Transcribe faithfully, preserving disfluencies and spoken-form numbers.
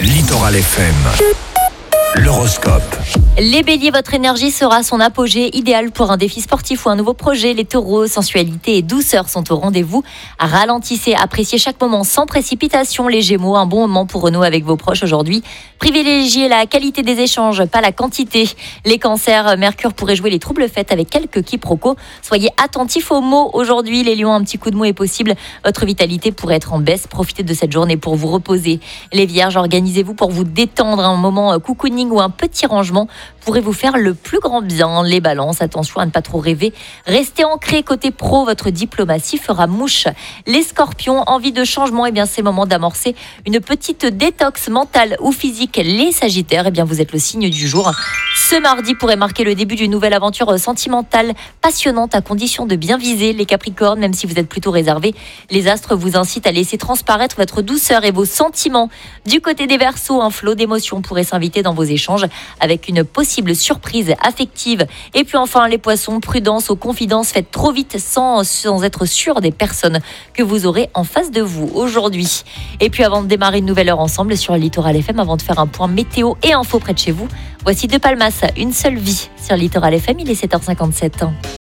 Littoral F M. L'horoscope. Les béliers, votre énergie sera à son apogée, idéal pour un défi sportif ou un nouveau projet. Les taureaux, sensualité et douceur sont au rendez-vous. Ralentissez, appréciez chaque moment sans précipitation. Les gémeaux, un bon moment pour renouer avec vos proches aujourd'hui. Privilégiez la qualité des échanges, pas la quantité. Les cancers, Mercure pourrait jouer les troubles faits avec quelques quiproquos. Soyez attentifs aux mots aujourd'hui. Les lions, un petit coup de mou est possible. Votre vitalité pourrait être en baisse. Profitez de cette journée pour vous reposer. Les vierges, organisez-vous pour vous détendre. Un moment cocooning ou un petit rangement pourrait vous faire le plus grand bien. Les balances, attention à ne pas trop rêver. Restez ancrés côté pro, votre diplomatie fera mouche. Les scorpions, envie de changement, et bien c'est le moment d'amorcer une petite détox mentale ou physique. Les sagittaires, et bien vous êtes le signe du jour. Ce mardi pourrait marquer le début d'une nouvelle aventure sentimentale, passionnante à condition de bien viser. Les capricornes, même si vous êtes plutôt réservés, les astres vous incitent à laisser transparaître votre douceur et vos sentiments. Du côté des Verseaux, un flot d'émotions pourrait s'inviter dans vos échanges avec une possible surprise affective. Et puis enfin les poissons, prudence aux confidences, faites trop vite sans, sans être sûr des personnes que vous aurez en face de vous aujourd'hui. Et puis avant de démarrer une nouvelle heure ensemble sur Littoral F M, avant de faire un point météo et info près de chez vous, voici De Palmas, Une seule vie sur Littoral F M, il est sept heures cinquante-sept.